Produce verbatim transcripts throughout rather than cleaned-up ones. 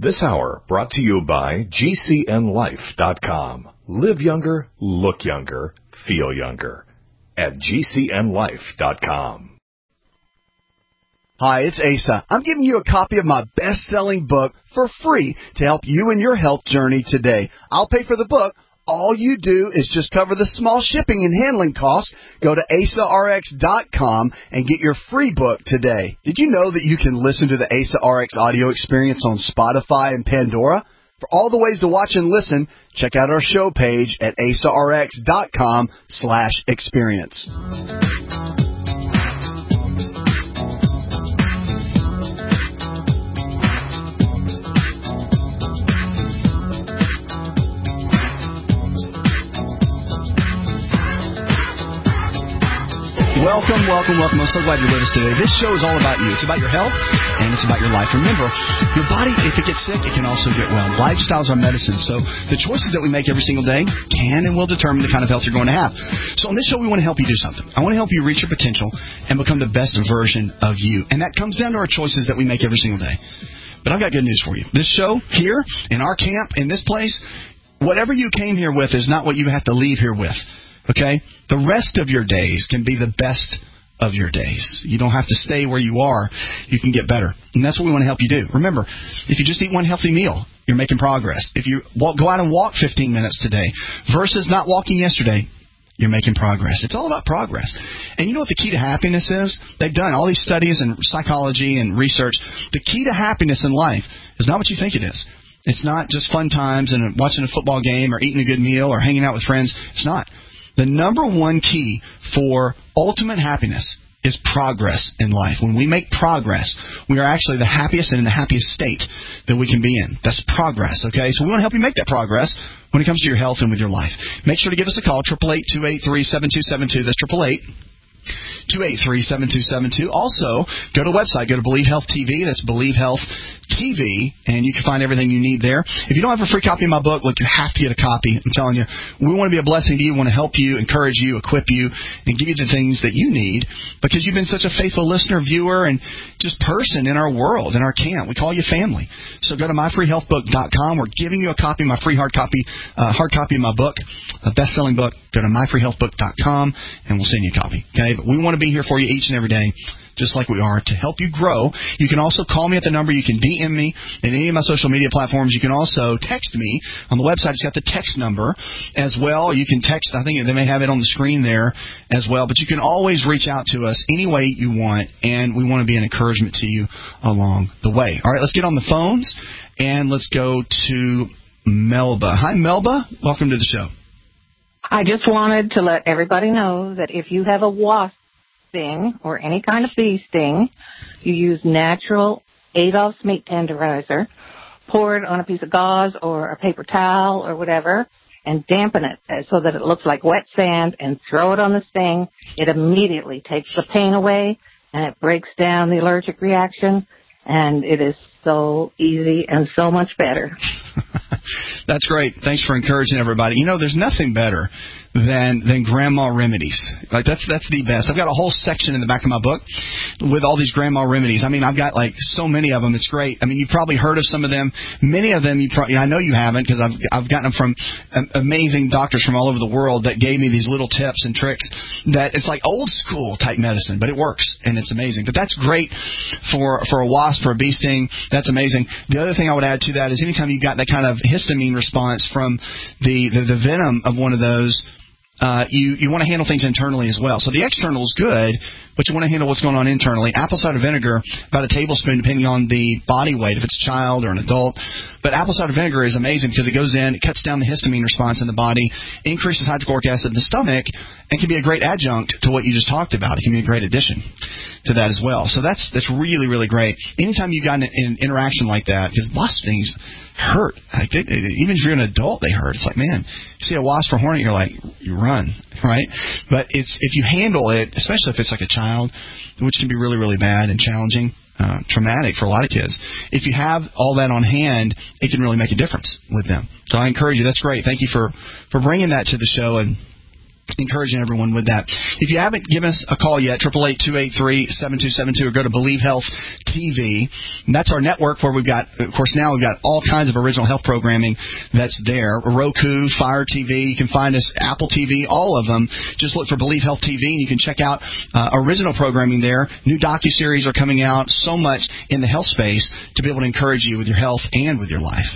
This hour brought to you by G C N life dot com. Live younger, look younger, feel younger at G C N life dot com. Hi, it's Asa. I'm giving you a copy of my best-selling book for free to help you in your health journey today. I'll pay for the book. All you do is just cover the small shipping and handling costs. Go to asa r x dot com and get your free book today. Did you know that you can listen to the Asa R X audio experience on Spotify and Pandora? For all the ways to watch and listen, check out our show page at asa r x dot com slash experience. Welcome, welcome, welcome. I'm so glad you're with us today. This show is all about you. It's about your health, and it's about your life. Remember, your body, if it gets sick, it can also get well. Lifestyles are medicine, so the choices that we make every single day can and will determine the kind of health you're going to have. So on this show, we want to help you do something. I want to help you reach your potential and become the best version of you. And that comes down to our choices that we make every single day. But I've got good news for you. This show here, in our camp, in this place, whatever you came here with is not what you have to leave here with. Okay? The rest of your days can be the best of your days. You don't have to stay where you are. You can get better. And that's what we want to help you do. Remember, if you just eat one healthy meal, you're making progress. If you walk, go out and walk fifteen minutes today versus not walking yesterday, you're making progress. It's all about progress. And you know what the key to happiness is? They've done all these studies and psychology and research. The key to happiness in life is not what you think it is. It's not just fun times and watching a football game or eating a good meal or hanging out with friends. It's not. The number one key for ultimate happiness is progress in life. When we make progress, we are actually the happiest and in the happiest state that we can be in. That's progress, okay? So we want to help you make that progress when it comes to your health and with your life. Make sure to give us a call, eight eight eight, two eight three, seven two seven two. That's eight eight eight, two eight three, seven two seven two. Also, go to the website. Go to Believe Health T V. That's Believe Health T V, and you can find everything you need there. If you don't have a free copy of my book, look, you have to get a copy. I'm telling you, we want to be a blessing to you. We want to help you, encourage you, equip you, and give you the things that you need because you've been such a faithful listener, viewer, and just person in our world, in our camp. We call you family. So go to my free health book dot com. We're giving you a copy, my free hard copy, uh, hard copy of my book, a best-selling book. Go to my free health book dot com, and we'll send you a copy. Okay? But we want to be here for you each and every day, just like we are, to help you grow. You can also call me at the number. You can D M me in any of my social media platforms. You can also text me on the website. It's got the text number as well. You can text. I think they may have it on the screen there as well. But you can always reach out to us any way you want, and we want to be an encouragement to you along the way. All right, let's get on the phones, and let's go to Melba. Hi, Melba. Welcome to the show. I just wanted to let everybody know that if you have a wasp sting or any kind of bee sting, you use natural Adolph's meat tenderizer, pour it on a piece of gauze or a paper towel or whatever, and dampen it so that it looks like wet sand, and throw it on the sting. It immediately takes the pain away, and it breaks down the allergic reaction, and it is so easy and so much better. That's great. Thanks for encouraging everybody. You know, there's nothing better than than grandma remedies. Like that's that's the best. I've got a whole section in the back of my book with all these grandma remedies. I mean, I've got like so many of them. It's great. I mean, you've probably heard of some of them. Many of them, you probably, I know you haven't, because I've I've gotten them from amazing doctors from all over the world that gave me these little tips and tricks that it's like old school type medicine, but it works and it's amazing. But that's great for for a wasp, for a bee sting. That's amazing. The other thing I would add to that is anytime you've got that kind of histamine response from the the, the venom of one of those, Uh, you, you want to handle things internally as well. So the external is good, but you want to handle what's going on internally. Apple cider vinegar, about a tablespoon, depending on the body weight, if it's a child or an adult. But apple cider vinegar is amazing because it goes in, it cuts down the histamine response in the body, increases hydrochloric acid in the stomach, and can be a great adjunct to what you just talked about. It can be a great addition to that as well. So that's that's really, really great. Anytime you've got an, an interaction like that, because wasp stings hurt. Like they, even if you're an adult, they hurt. It's like, man, you see a wasp or hornet, you're like, you run, right? But it's if you handle it, especially if it's like a child, which can be really, really bad and challenging, uh, traumatic for a lot of kids. If you have all that on hand, it can really make a difference with them. So I encourage you. That's great. Thank you for, for bringing that to the show and encouraging everyone with that. If you haven't given us a call yet, eight eight eight, two eight three, seven two seven two, or go to Believe Health T V. And that's our network where we've got, of course, now we've got all kinds of original health programming that's there. Roku, Fire T V. You can find us, Apple T V, all of them. Just look for Believe Health T V, and you can check out uh, original programming there. New docuseries are coming out. So much in the health space to be able to encourage you with your health and with your life.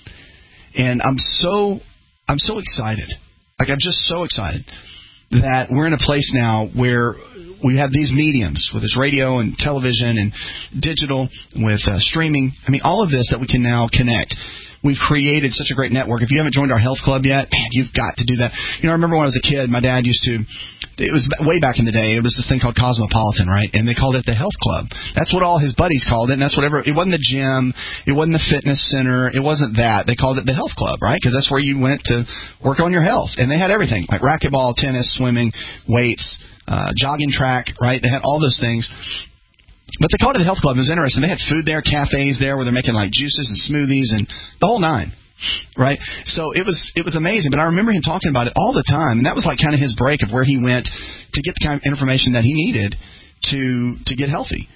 And I'm so, I'm so excited. Like, I'm just so excited that we're in a place now where we have these mediums, with this radio and television and digital, with uh, streaming. I mean, all of this that we can now connect. We've created such a great network. If you haven't joined our health club yet, man, you've got to do that. You know, I remember when I was a kid, my dad used to, it was way back in the day, it was this thing called Cosmopolitan, right? And they called it the health club. That's what all his buddies called it, and that's whatever, it wasn't the gym, it wasn't the fitness center, it wasn't that. They called it the health club, right? Because that's where you went to work on your health. And they had everything, like racquetball, tennis, swimming, weights, uh, jogging track, right? They had all those things. But they called it the health club. It was interesting. They had food there, cafes there, where they're making like juices and smoothies and the whole nine, right? So it was it was amazing. But I remember him talking about it all the time, and that was like kind of his break of where he went to get the kind of information that he needed to to get healthy.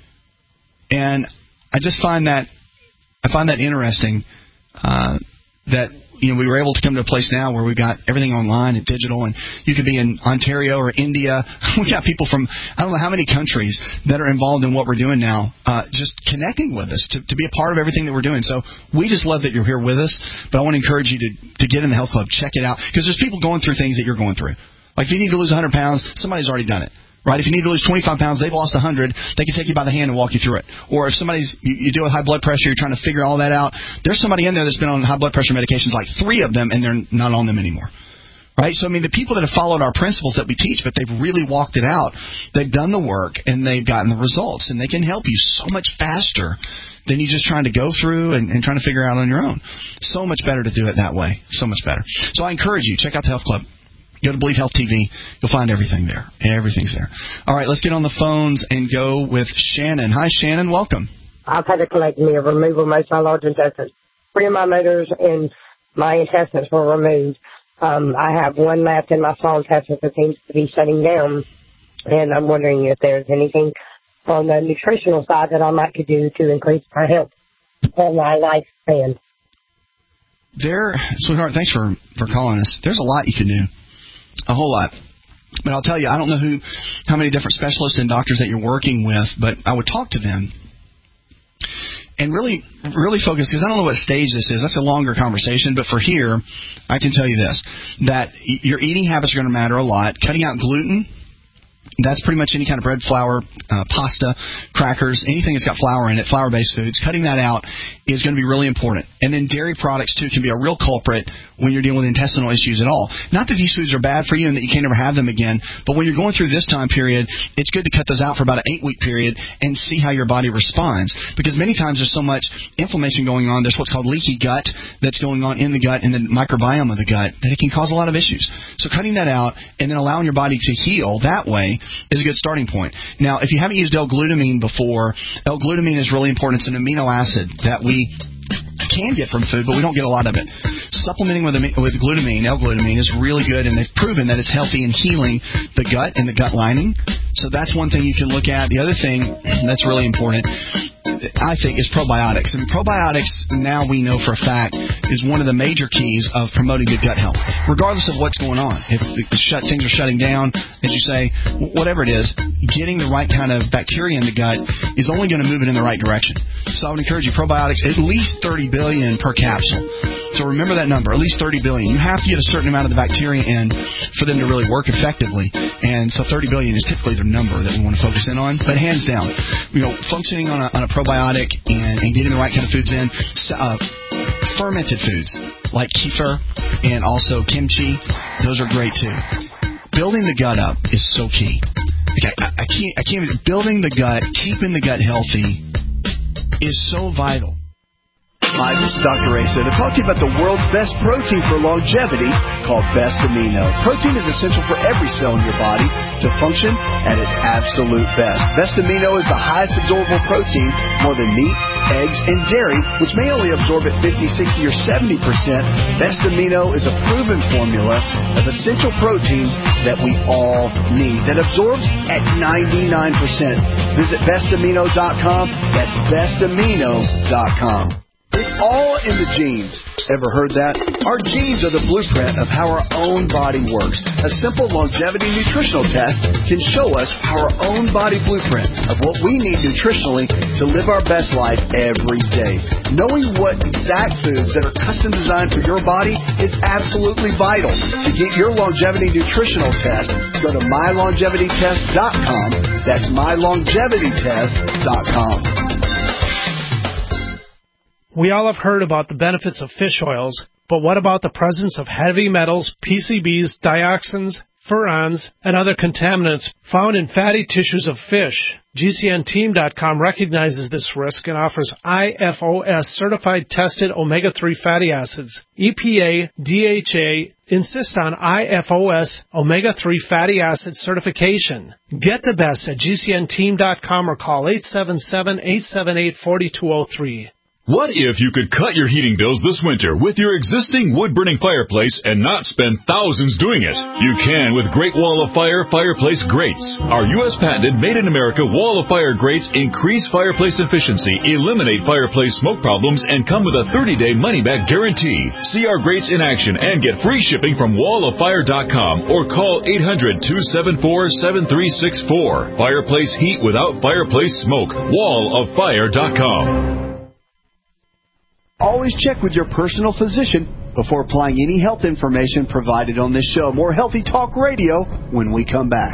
And I just find that I find that interesting uh, that. You know, we were able to come to a place now where we've got everything online and digital, and you could be in Ontario or India. We got people from I don't know how many countries that are involved in what we're doing now, uh, just connecting with us to, to be a part of everything that we're doing. So we just love that you're here with us, but I want to encourage you to, to get in the health club, check it out, because there's people going through things that you're going through. Like if you need to lose one hundred pounds, somebody's already done it. Right? If you need to lose twenty-five pounds, they've lost one hundred, they can take you by the hand and walk you through it. Or if somebody's, you, you deal with high blood pressure, you're trying to figure all that out, there's somebody in there that's been on high blood pressure medications, like three of them, and they're not on them anymore. Right? So, I mean, the people that have followed our principles that we teach, but they've really walked it out, they've done the work, and they've gotten the results, and they can help you so much faster than you just trying to go through and, and trying to figure out on your own. So much better to do it that way. So much better. So I encourage you, check out the Health Club. Go to Believe Health T V. You'll find everything there. Everything's there. All right, let's get on the phones and go with Shannon. Hi, Shannon. Welcome. I've had a colectomy, a removal of most of my large intestines. Three of my motors and my intestines were removed. Um, I have one left in my small intestines that seems to be shutting down, and I'm wondering if there's anything on the nutritional side that I might could do to increase my health and my lifespan. There, sweetheart, thanks for, for calling us. There's a lot you can do. A whole lot. But I'll tell you, I don't know who, how many different specialists and doctors that you're working with, but I would talk to them and really, really focus, because I don't know what stage this is. That's a longer conversation, but for here, I can tell you this, that your eating habits are going to matter a lot. Cutting out gluten, that's pretty much any kind of bread, flour, uh, pasta, crackers, anything that's got flour in it, flour-based foods. Cutting that out is going to be really important. And then dairy products, too, can be a real culprit when you're dealing with intestinal issues at all. Not that these foods are bad for you and that you can't ever have them again, but when you're going through this time period, it's good to cut those out for about an eight-week period and see how your body responds. Because many times there's so much inflammation going on, there's what's called leaky gut that's going on in the gut and the microbiome of the gut, that it can cause a lot of issues. So cutting that out and then allowing your body to heal that way is a good starting point. Now, if you haven't used L-glutamine before, L-glutamine is really important. It's an amino acid that we can get from food, but we don't get a lot of it. Supplementing with, with glutamine, L-glutamine, is really good, and they've proven that it's healthy in healing the gut and the gut lining. So that's one thing you can look at. The other thing that's really important, I think, is probiotics. And probiotics, now we know for a fact, is one of the major keys of promoting good gut health, regardless of what's going on. If the shut, things are shutting down, as you say, whatever it is, getting the right kind of bacteria in the gut is only going to move it in the right direction. So I would encourage you, probiotics, at least thirty billion per capsule. So remember that number, at least thirty billion. You have to get a certain amount of the bacteria in for them to really work effectively. And so thirty billion is typically the number that we want to focus in on. But hands down, you know, functioning on a, on a probiotic and, and getting the right kind of foods in, uh, fermented foods like kefir and also kimchi, those are great too. Building the gut up is so key. Like I, I can't, I can't. Building the gut, keeping the gut healthy is so vital. Hi, this is Doctor Asa to talk to you about the world's best protein for longevity called Best Amino. Protein is essential for every cell in your body to function at its absolute best. Best Amino is the highest absorbable protein, more than meat, eggs, and dairy, which may only absorb at fifty, sixty, or seventy percent, Best Amino is a proven formula of essential proteins that we all need that absorbs at ninety-nine percent. Visit best amino dot com. That's best amino dot com. It's all in the genes. Ever heard that? Our genes are the blueprint of how our own body works. A simple longevity nutritional test can show us our own body blueprint of what we need nutritionally to live our best life every day. Knowing what exact foods that are custom designed for your body is absolutely vital. To get your longevity nutritional test, go to my longevity test dot com. That's my longevity test dot com. We all have heard about the benefits of fish oils, but what about the presence of heavy metals, P C Bs, dioxins, furans, and other contaminants found in fatty tissues of fish? G C N team dot com recognizes this risk and offers I F O S certified tested omega three fatty acids. E P A, D H A insist on I F O S omega three fatty acid certification. Get the best at G C N team dot com or call eight seven seven, eight seven eight, four two zero three. What if you could cut your heating bills this winter with your existing wood-burning fireplace and not spend thousands doing it? You can with Great Wall of Fire Fireplace Grates. Our U S patented made-in-America Wall of Fire grates increase fireplace efficiency, eliminate fireplace smoke problems, and come with a thirty-day money-back guarantee. See our grates in action and get free shipping from wall of fire dot com or call eight hundred, two seven four, seven three six four. Fireplace heat without fireplace smoke. wall of fire dot com. Always check with your personal physician before applying any health information provided on this show. More Healthy Talk Radio when we come back.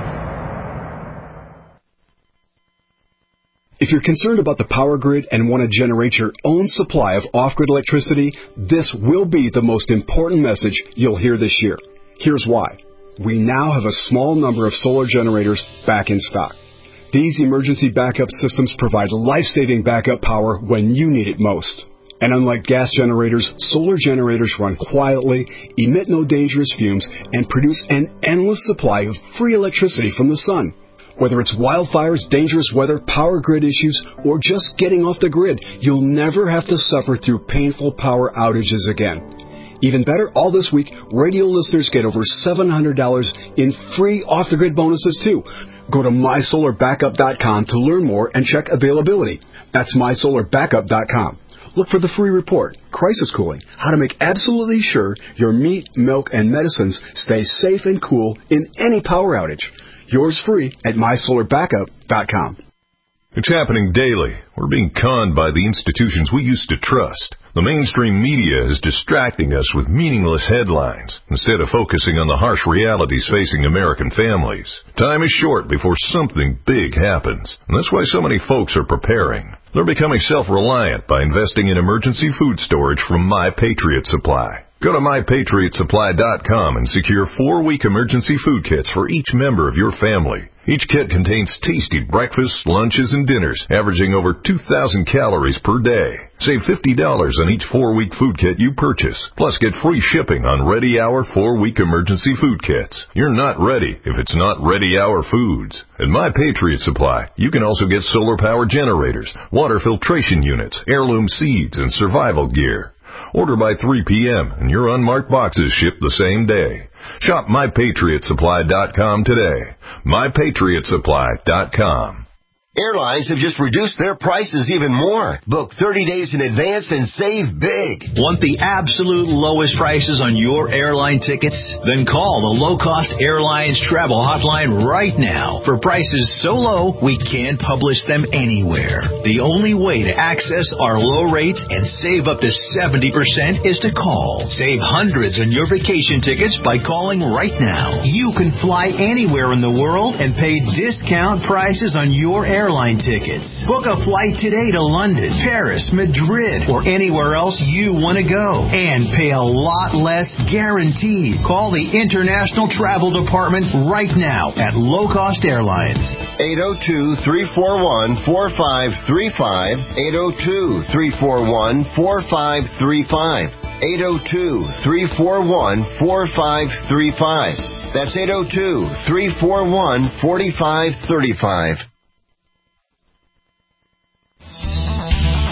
If you're concerned about the power grid and want to generate your own supply of off-grid electricity, this will be the most important message you'll hear this year. Here's why. We now have a small number of solar generators back in stock. These emergency backup systems provide life-saving backup power when you need it most. And unlike gas generators, solar generators run quietly, emit no dangerous fumes, and produce an endless supply of free electricity from the sun. Whether it's wildfires, dangerous weather, power grid issues, or just getting off the grid, you'll never have to suffer through painful power outages again. Even better, all this week, radio listeners get over seven hundred dollars in free off-the-grid bonuses, too. Go to my solar backup dot com to learn more and check availability. That's my solar backup dot com. Look for the free report, Crisis Cooling, how to make absolutely sure your meat, milk, and medicines stay safe and cool in any power outage. Yours free at my solar backup dot com. It's happening daily. We're being conned by the institutions we used to trust. The mainstream media is distracting us with meaningless headlines instead of focusing on the harsh realities facing American families. Time is short before something big happens, and that's why so many folks are preparing. They're becoming self-reliant by investing in emergency food storage from My Patriot Supply. Go to my patriot supply dot com and secure four-week emergency food kits for each member of your family. Each kit contains tasty breakfasts, lunches, and dinners, averaging over two thousand calories per day. Save fifty dollars on each four-week food kit you purchase. Plus, get free shipping on Ready Hour four-week emergency food kits. You're not ready if it's not Ready Hour foods. At My Patriot Supply, you can also get solar power generators, water filtration units, heirloom seeds, and survival gear. Order by three p.m. and your unmarked boxes ship the same day. Shop my patriot supply dot com today. my patriot supply dot com. Airlines have just reduced their prices even more. Book thirty days in advance and save big. Want the absolute lowest prices on your airline tickets? Then call the Low Cost Airlines Travel Hotline right now. For prices so low, we can't publish them anywhere. The only way to access our low rates and save up to seventy percent is to call. Save hundreds on your vacation tickets by calling right now. You can fly anywhere in the world and pay discount prices on your airline airline tickets. Book a flight today to London, Paris, Madrid, or anywhere else you want to go and pay a lot less guaranteed. Call the International Travel Department right now at Low Cost Airlines. eight oh two, three four one, four five three five, eight oh two, three four one, four five three five, eight oh two, three four one, four five three five. That's eight oh two, three four one, four five three five.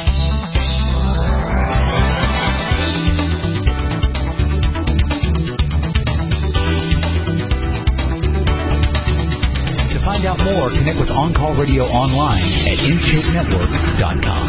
On-Call Radio online at intake network dot com.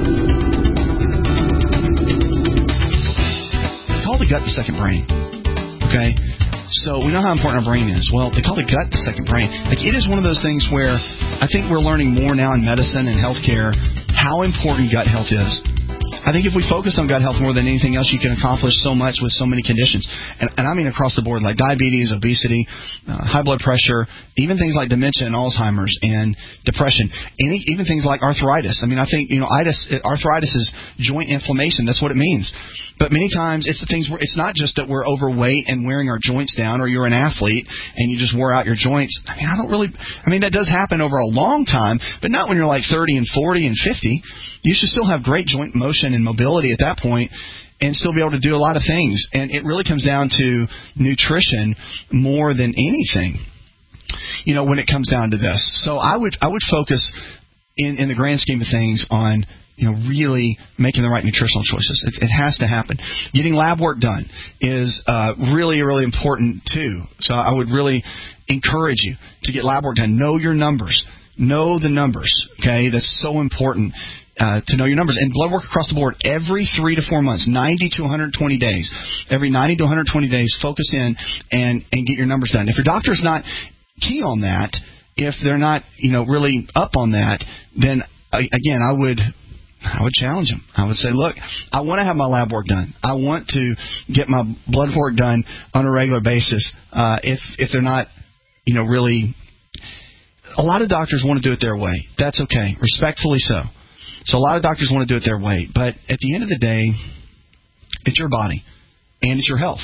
Call the gut the second brain. Okay? So we know how important our brain is. Well, they call the gut the second brain. Like, it is one of those things where I think we're learning more now in medicine and healthcare how important gut health is. I think if we focus on gut health more than anything else, you can accomplish so much with so many conditions. And, and I mean across the board, like diabetes, obesity, uh, high blood pressure, even things like dementia and Alzheimer's and depression, any, even things like arthritis. I mean, I think, you know, itis, arthritis is joint inflammation. That's what it means. But many times it's the things where it's not just that we're overweight and wearing our joints down, or you're an athlete and you just wore out your joints. I mean, I don't really, I mean, that does happen over a long time, but not when you're like thirty and forty and fifty. You should still have great joint motion and mobility at that point and still be able to do a lot of things. And it really comes down to nutrition more than anything, you know, when it comes down to this. So I would I would focus in, in the grand scheme of things on, you know, really making the right nutritional choices. It, it has to happen. Getting lab work done is uh, really, really important too. So I would really encourage you to get lab work done. Know your numbers. Know the numbers, okay? That's so important. Uh, to know your numbers. And blood work across the board every three to four months, ninety to one hundred twenty days. Every ninety to one hundred twenty days, focus in and, and get your numbers done. If your doctor's not key on that, if they're not, you know, really up on that, then, uh, again, I would I would challenge them. I would say, look, I want to have my lab work done. I want to get my blood work done on a regular basis. Uh, if if they're not, you know, really, a lot of doctors want to do it their way. That's okay, respectfully so. So a lot of doctors want to do it their way. But at the end of the day, it's your body and it's your health.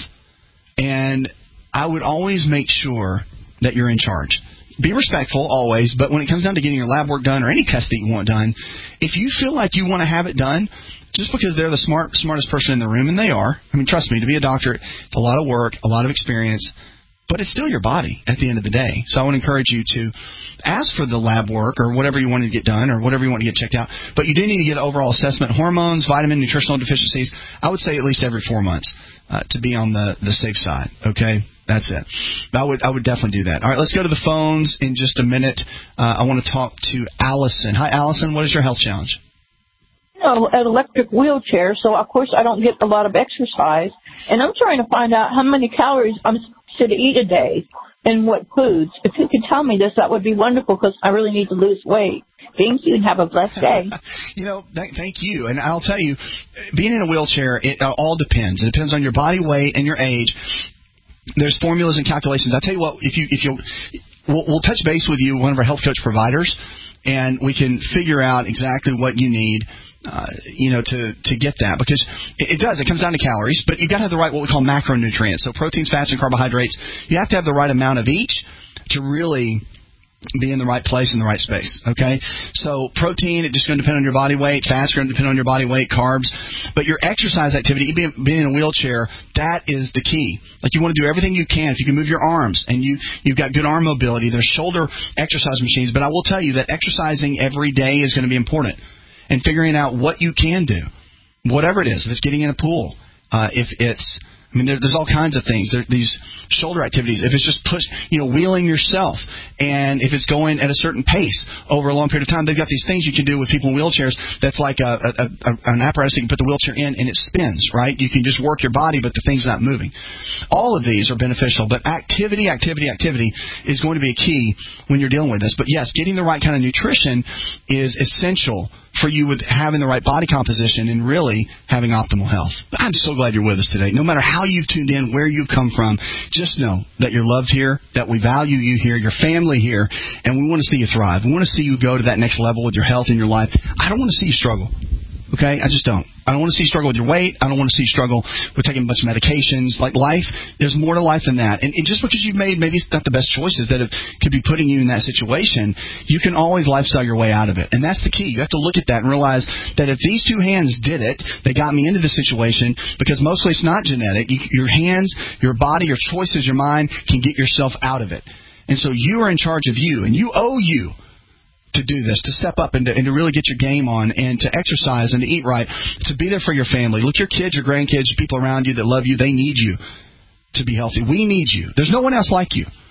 And I would always make sure that you're in charge. Be respectful always, but when it comes down to getting your lab work done or any test that you want done, if you feel like you want to have it done just because they're the smart, smartest person in the room, and they are, I mean, trust me, to be a doctor, it's a lot of work, a lot of experience, but it's still your body at the end of the day. So I would encourage you to ask for the lab work or whatever you want to get done or whatever you want to get checked out. But you do need to get an overall assessment. Hormones, vitamin, nutritional deficiencies, I would say at least every four months uh, to be on the, the safe side. Okay? That's it. I would I would definitely do that. All right, let's go to the phones in just a minute. Uh, I want to talk to Allison. Hi, Allison. What is your health challenge? You know, an electric wheelchair, so of course I don't get a lot of exercise. And I'm trying to find out how many calories I'm to eat a day and what foods. If you could tell me this, that would be wonderful because I really need to lose weight. Thank you and have a blessed day. You know, th- thank you. And I'll tell you, being in a wheelchair, it uh, all depends. It depends on your body weight and your age. There's formulas and calculations. I'll tell you what, if you, if you, we'll, we'll touch base with you, one of our health coach providers, and we can figure out exactly what you need. Uh, you know, to, to get that, because it, it does. It comes down to calories, but you've got to have the right, what we call macronutrients. So proteins, fats, and carbohydrates. You have to have the right amount of each to really be in the right place in the right space. Okay? So protein, it's just going to depend on your body weight. Fats are going to depend on your body weight. Carbs. But your exercise activity, being, being in a wheelchair, that is the key. Like, you want to do everything you can. If you can move your arms and you, you've got good arm mobility, there's shoulder exercise machines. But I will tell you that exercising every day is going to be important. And figuring out what you can do, whatever it is. If it's getting in a pool, uh, if it's, I mean, there, there's all kinds of things. There, these shoulder activities. If it's just push, you know, wheeling yourself, and if it's going at a certain pace over a long period of time, they've got these things you can do with people in wheelchairs. That's like a, a, a, an apparatus you can put the wheelchair in, and it spins. Right? You can just work your body, but the thing's not moving. All of these are beneficial, but activity, activity, activity is going to be a key when you're dealing with this. But yes, getting the right kind of nutrition is essential for you with having the right body composition and really having optimal health. I'm so glad you're with us today. No matter how you've tuned in, where you've come from, just know that you're loved here, that we value you here, your family here, and we want to see you thrive. We want to see you go to that next level with your health and your life. I don't want to see you struggle. Okay? I just don't. I don't want to see you struggle with your weight. I don't want to see you struggle with taking a bunch of medications. Like, life, there's more to life than that. And, and just because you've made maybe not the best choices that have, could be putting you in that situation, you can always lifestyle your way out of it. And that's the key. You have to look at that and realize that if these two hands did it, they got me into this situation, because mostly it's not genetic. You, your hands, your body, your choices, your mind can get yourself out of it. And so you are in charge of you, and you owe you to do this, to step up and to, and to really get your game on, and to exercise and to eat right, to be there for your family. Look, your kids, your grandkids, people around you that love you, they need you to be healthy. We need you. There's no one else like you.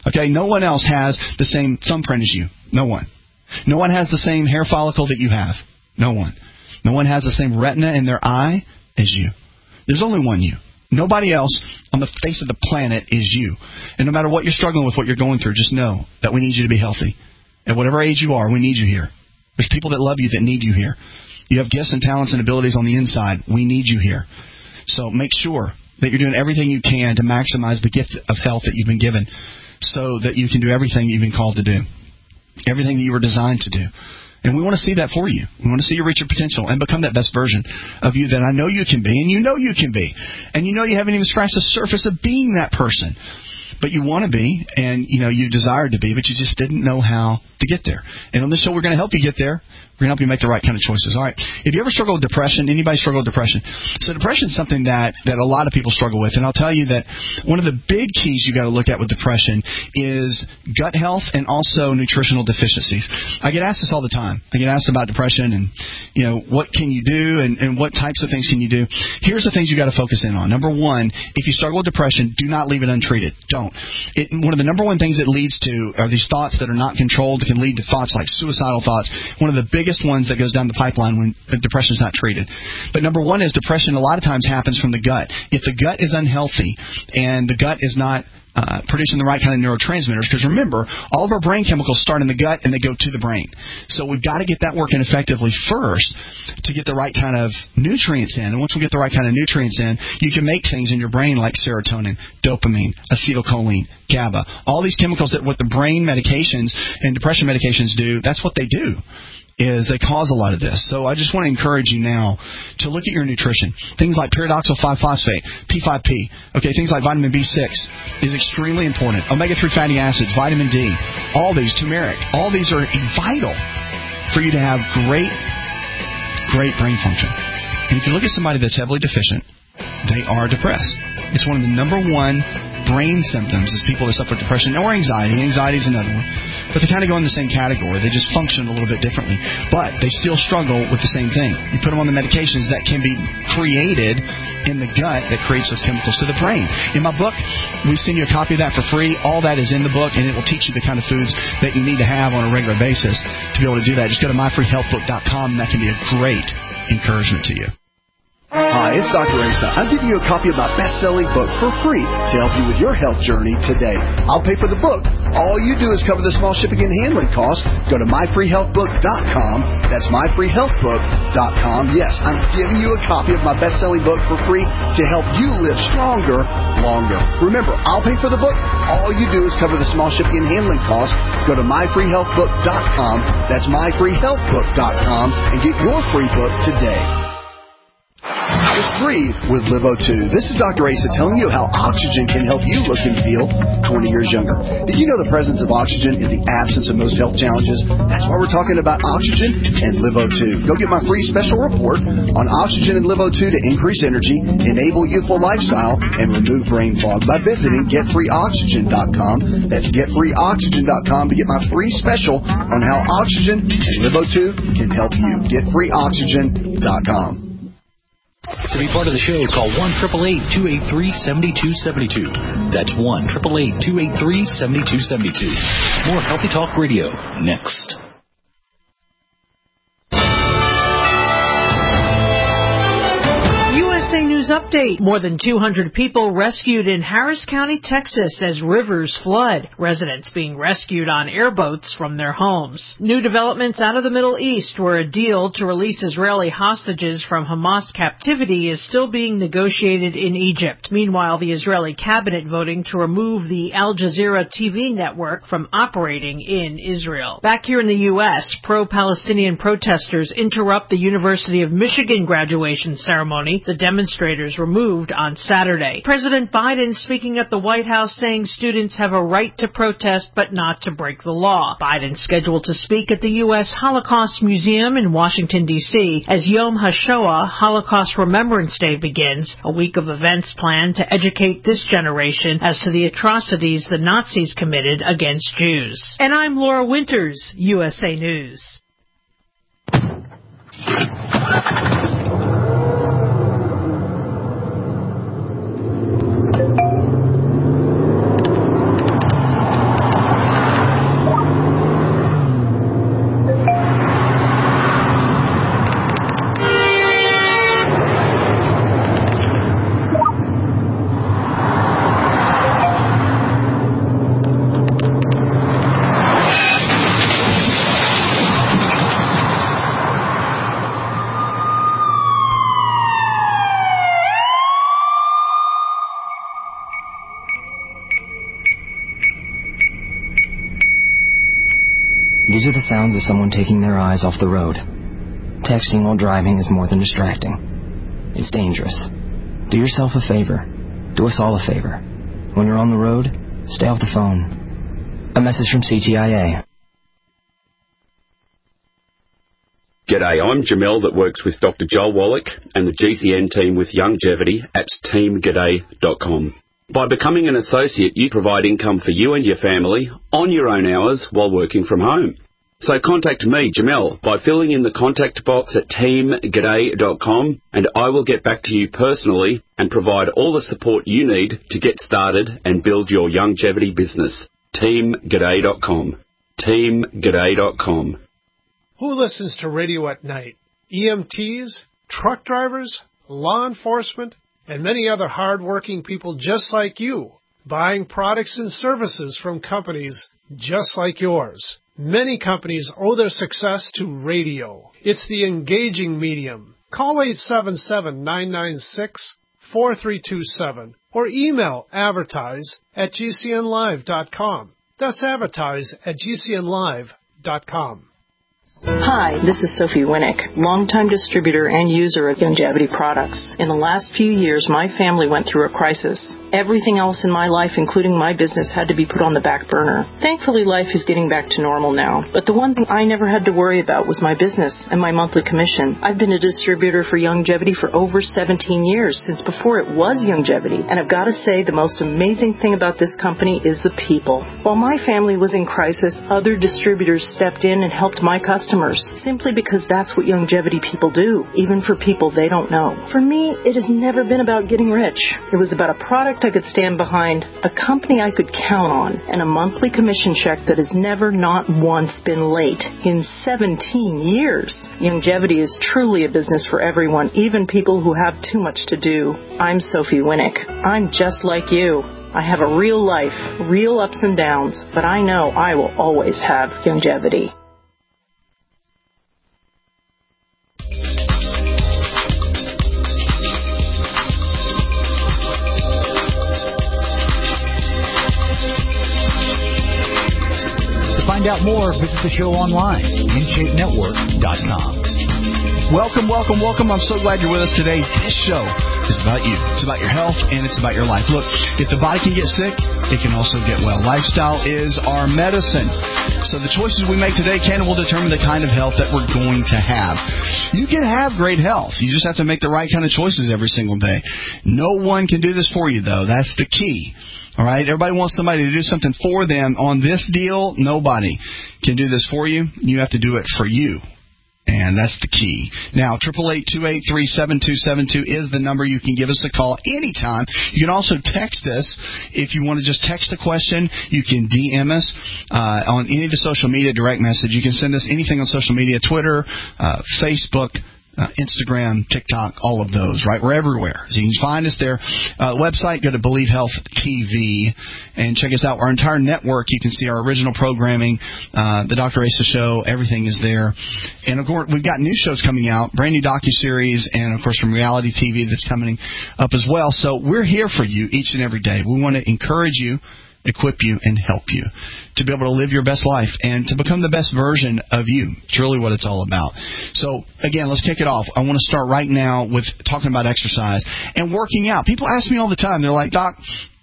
Okay, no one else has the same thumbprint as you. No one. No one has the same hair follicle that you have. No one. No one has the same retina in their eye as you. There's only one you. Nobody else on the face of the planet is you. And no matter what you're struggling with, what you're going through, just know that we need you to be healthy. At whatever age you are, we need you here. There's people that love you that need you here. You have gifts and talents and abilities on the inside. We need you here. So make sure that you're doing everything you can to maximize the gift of health that you've been given so that you can do everything you've been called to do, everything that you were designed to do. And we want to see that for you. We want to see you reach your potential and become that best version of you that I know you can be, and you know you can be. And you know you haven't even scratched the surface of being that person. But you want to be, and you know you desired to be, but you just didn't know how to get there. And on this show, we're going to help you get there. We're going to help you make the right kind of choices. All right. If you ever struggle with depression, anybody struggle with depression? So depression is something that, that a lot of people struggle with. And I'll tell you that one of the big keys you got to look at with depression is gut health and also nutritional deficiencies. I get asked this all the time. I get asked about depression and, you know, what can you do and, and what types of things can you do? Here's the things you got to focus in on. Number one, if you struggle with depression, do not leave it untreated. Don't. It, one of the number one things it leads to are these thoughts that are not controlled. It can lead to thoughts like suicidal thoughts. One of the biggest ones that goes down the pipeline when depression is not treated. But number one is depression a lot of times happens from the gut. If the gut is unhealthy and the gut is not uh, producing the right kind of neurotransmitters, because remember, all of our brain chemicals start in the gut and they go to the brain. So we've got to get that working effectively first to get the right kind of nutrients in. And once we get the right kind of nutrients in, you can make things in your brain like serotonin, dopamine, acetylcholine, GABA. All these chemicals that what the brain medications and depression medications do, that's what they do. Is they cause a lot of this. So I just want to encourage you now to look at your nutrition. Things like pyridoxal five phosphate, P five P, okay, things like vitamin B six is extremely important. omega three fatty acids, vitamin D, all these, turmeric, all these are vital for you to have great, great brain function. And if you look at somebody that's heavily deficient, they are depressed. It's one of the number one brain symptoms is people that suffer depression or anxiety. Anxiety is another one. But they kind of go in the same category. They just function a little bit differently. But they still struggle with the same thing. You put them on the medications that can be created in the gut that creates those chemicals to the brain. In my book, we send you a copy of that for free. All that is in the book, and it will teach you the kind of foods that you need to have on a regular basis to be able to do that. Just go to my free health book dot com, and that can be a great encouragement to you. Hi, it's Doctor Asa. I'm giving you a copy of my best-selling book for free to help you with your health journey today. I'll pay for the book. All you do is cover the small shipping and handling costs. Go to my free health book dot com. That's my free health book dot com. Yes, I'm giving you a copy of my best-selling book for free to help you live stronger, longer. Remember, I'll pay for the book. All you do is cover the small shipping and handling costs. Go to my free health book dot com. That's my free health book dot com and get your free book today. Just breathe with Live O two. This is Doctor Asa telling you how oxygen can help you look and feel twenty years younger. Did you know the presence of oxygen is the absence of most health challenges? That's why we're talking about oxygen and Live O two. Go get my free special report on oxygen and Live O two to increase energy, enable youthful lifestyle, and remove brain fog by visiting get free oxygen dot com. That's get free oxygen dot com to get my free special on how oxygen and Live O two can help you. get free oxygen dot com. To be part of the show, call one eight eight eight, two eight three, seven two seven two. That's one eight eight eight, two eight three, seven two seven two. More Healthy Talk Radio next. U S A News Update. More than two hundred people rescued in Harris County, Texas as rivers flood. Residents being rescued on airboats from their homes. New developments out of the Middle East where a deal to release Israeli hostages from Hamas captivity is still being negotiated in Egypt. Meanwhile, the Israeli cabinet voting to remove the Al Jazeera T V network from operating in Israel. Back here in the U S, pro-Palestinian protesters interrupt the University of Michigan graduation ceremony. The demonstrators were moved on Saturday. President Biden speaking at the White House saying students have a right to protest but not to break the law. Biden scheduled to speak at the U S Holocaust Museum in Washington, D C as Yom HaShoah, Holocaust Remembrance Day, begins, a week of events planned to educate this generation as to the atrocities the Nazis committed against Jews. And I'm Laura Winters, U S A News. These are the sounds of someone taking their eyes off the road. Texting while driving is more than distracting. It's dangerous. Do yourself a favor. Do us all a favor. When you're on the road, stay off the phone. A message from C T I A. G'day, I'm Jamel that works with Doctor Joel Wallach and the G C N team with Longevity at team g'day dot com. By becoming an associate, you provide income for you and your family on your own hours while working from home. So contact me, Jamel, by filling in the contact box at team g'day dot com, and I will get back to you personally and provide all the support you need to get started and build your longevity business. team g'day dot com. team g'day dot com. Who listens to radio at night? E M Ts, truck drivers, law enforcement, and many other hard-working people just like you, buying products and services from companies just like yours. Many companies owe their success to radio. It's the engaging medium. Call eight seven seven, nine nine six, four three two seven or email advertise at g c n live dot com. That's advertise at g c n live dot com. Hi, this is Sophie Winnick, longtime distributor and user of Longevity products. In the last few years, my family went through a crisis. Everything else in my life, including my business, had to be put on the back burner. Thankfully, life is getting back to normal now. But the one thing I never had to worry about was my business and my monthly commission. I've been a distributor for Longevity for over seventeen years, since before it was Longevity. And I've got to say, the most amazing thing about this company is the people. While my family was in crisis, other distributors stepped in and helped my customers, simply because that's what Longevity people do, even for people they don't know. For me, it has never been about getting rich. It was about a product I could stand behind, a company I could count on, and a monthly commission check that has never, not once, been late in seventeen years. Longevity is truly a business for everyone, even people who have too much to do. I'm Sophie Winnick. I'm just like you. I have a real life, real ups and downs, but I know I will always have Longevity. Find out more, visit the show online, in shape network dot com. Welcome, welcome, welcome. I'm so glad you're with us today. This show is about you. It's about your health, and it's about your life. Look, if the body can get sick, it can also get well. Lifestyle is our medicine. So the choices we make today can and will determine the kind of health that we're going to have. You can have great health. You just have to make the right kind of choices every single day. No one can do this for you, though. That's the key. All right, everybody wants somebody to do something for them. On this deal, nobody can do this for you. You have to do it for you. And that's the key. Now, eight eight eight, two eight three, seven two seven two is the number. You can give us a call anytime. You can also text us if you want to just text a question. You can D M us uh, on any of the social media, direct message. You can send us anything on social media, Twitter, uh, Facebook, Uh, Instagram, TikTok, all of those, right? We're everywhere. So you can find us there. Uh, website, go to Believe Health T V and check us out. Our entire network, you can see our original programming, uh, the Doctor Asa Show, everything is there. And, of course, we've got new shows coming out, brand new docuseries, and, of course, from reality T V that's coming up as well. So we're here for you each and every day. We want to encourage you, equip you, and help you to be able to live your best life and to become the best version of you. It's really what it's all about. So, again, let's kick it off. I want to start right now with talking about exercise and working out. People ask me all the time. They're like, Doc,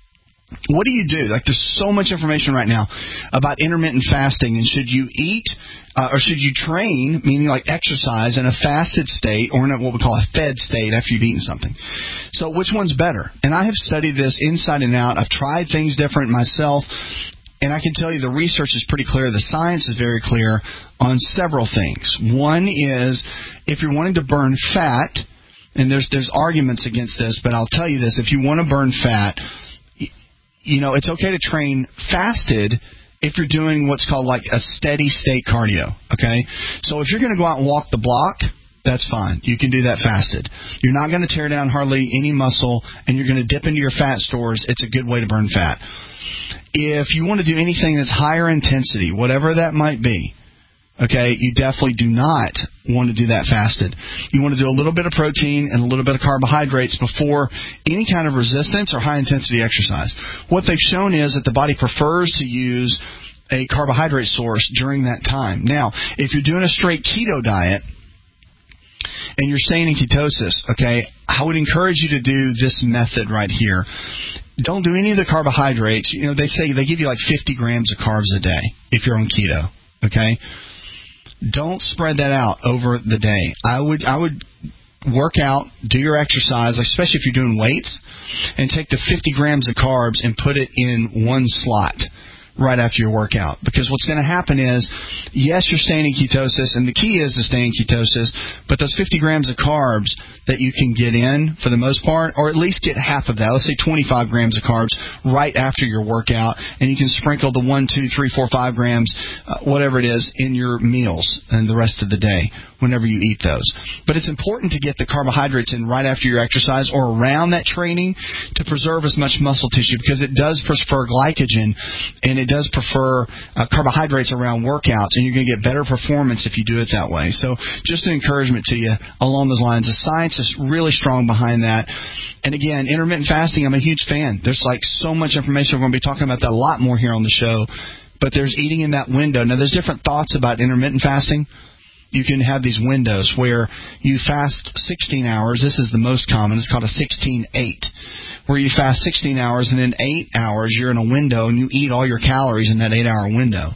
what do you do? Like, there's so much information right now about intermittent fasting, and should you eat uh, or should you train, meaning like exercise, in a fasted state or in a, what we call a fed state after you've eaten something? So which one's better? And I have studied this inside and out. I've tried things different myself, and I can tell you the research is pretty clear. The science is very clear on several things. One is if you're wanting to burn fat, and there's there's arguments against this, but I'll tell you this. If you want to burn fat, you know, it's okay to train fasted if you're doing what's called like a steady state cardio, okay? So if you're going to go out and walk the block, that's fine. You can do that fasted. You're not going to tear down hardly any muscle, and you're going to dip into your fat stores. It's a good way to burn fat. If you want to do anything that's higher intensity, whatever that might be, okay, you definitely do not want to do that fasted. You want to do a little bit of protein and a little bit of carbohydrates before any kind of resistance or high-intensity exercise. What they've shown is that the body prefers to use a carbohydrate source during that time. Now, if you're doing a straight keto diet and you're staying in ketosis, okay, I would encourage you to do this method right here. Don't do any of the carbohydrates. You know, they say they give you like fifty grams of carbs a day if you're on keto, okay? Don't spread that out over the day. I would I would work out, do your exercise, especially if you're doing weights, and take the fifty grams of carbs and put it in one slot right after your workout. Because what's going to happen is, yes, you're staying in ketosis, and the key is to stay in ketosis, but those fifty grams of carbs that you can get in for the most part, or at least get half of that, let's say twenty-five grams of carbs right after your workout, and you can sprinkle the one, two, three, four, five grams, uh, whatever it is, in your meals and the rest of the day whenever you eat those. But it's important to get the carbohydrates in right after your exercise or around that training to preserve as much muscle tissue, because it does prefer glycogen and it does prefer uh, carbohydrates around workouts, and you're going to get better performance if you do it that way. So just an encouragement to you along those lines. The science is really strong behind that. And again, intermittent fasting, I'm a huge fan. There's like so much information. We're going to be talking about that a lot more here on the show. But there's eating in that window. Now, there's different thoughts about intermittent fasting. You can have these windows where you fast sixteen hours. This is the most common. It's called a sixteen eight, where you fast sixteen hours, and then eight hours you're in a window and you eat all your calories in that eight-hour window.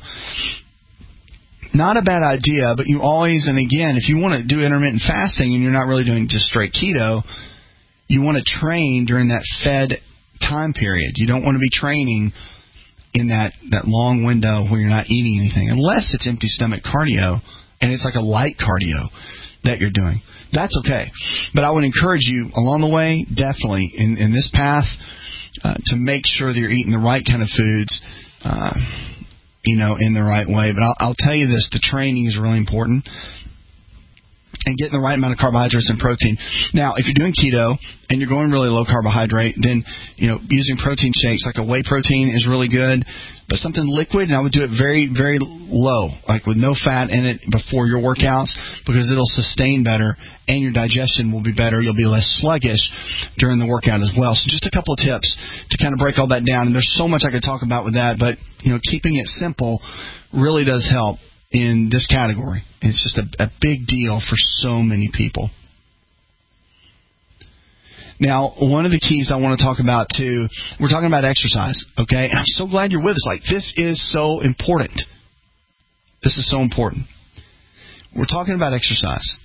Not a bad idea, but you always, and again, if you want to do intermittent fasting and you're not really doing just straight keto, you want to train during that fed time period. You don't want to be training in that, that long window where you're not eating anything, unless it's empty stomach cardio, and it's like a light cardio that you're doing. That's okay. But I would encourage you along the way, definitely, in, in this path, uh, to make sure that you're eating the right kind of foods, uh, you know, in the right way. But I'll, I'll tell you this, the training is really important. And getting the right amount of carbohydrates and protein. Now, if you're doing keto and you're going really low carbohydrate, then, you know, using protein shakes like a whey protein is really good. But something liquid, and I would do it very, very low, like with no fat in it before your workouts, because it'll sustain better and your digestion will be better. You'll be less sluggish during the workout as well. So just a couple of tips to kind of break all that down. And there's so much I could talk about with that, but, you know, keeping it simple really does help in this category. It's just a, a big deal for so many people. Now, one of the keys I want to talk about, too, we're talking about exercise, okay? And I'm so glad you're with us. Like, this is so important. This is so important. We're talking about exercise.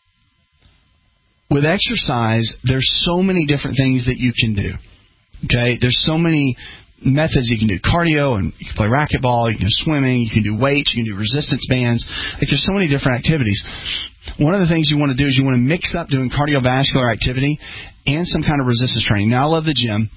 With exercise, there's so many different things that you can do, okay? There's so many methods you can do. Cardio, and you can play racquetball, you can do swimming, you can do weights, you can do resistance bands. Like, there's so many different activities. One of the things you want to do is you want to mix up doing cardiovascular activity and some kind of resistance training. Now, I love the gym.